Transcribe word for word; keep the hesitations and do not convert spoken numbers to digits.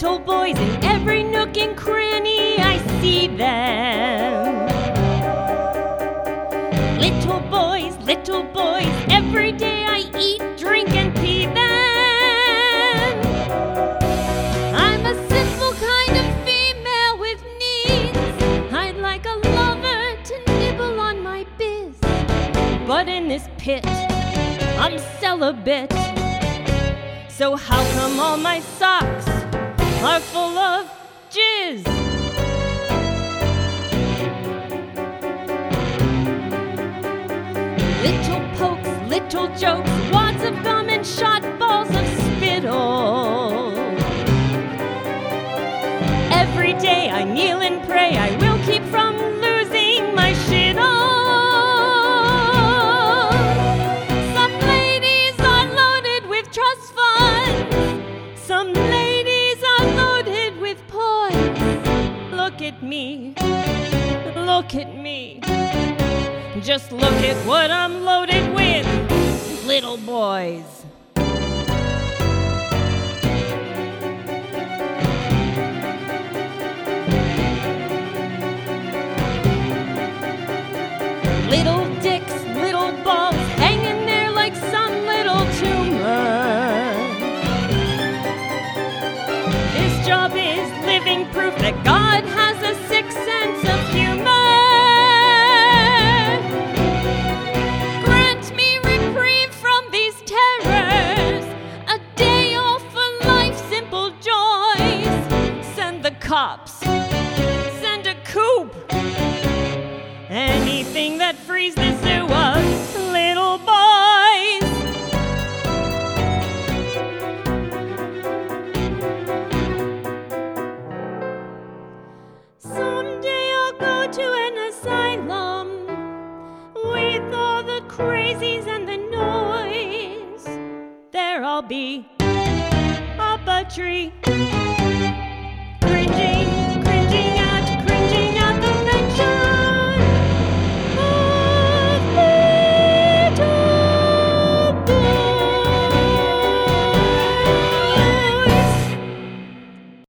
Little boys in every nook and cranny, I see them. Little boys, little boys, every day I eat, drink, and pee them. I'm a simple kind of female with needs. I'd like a lover to nibble on my biz. But in this pit, I'm celibate. So how come all my socks are full of jizz? Little pokes, little jokes, wads of gum and shot balls of spittle. Every day I kneel and pray I will keep from losing my shittle. Some ladies are loaded with trust funds. Some ladies are loaded with poise. Look at me, look at me. Just look at what I'm loaded with, little boys. Little dicks, little balls, hanging there like some little tumor. This job is living proof that God has a sixth sense of humor. Cops, send a coupe, anything that frees the zoo of little boys. Someday I'll go to an asylum with all the crazies and the noise. There I'll be up a tree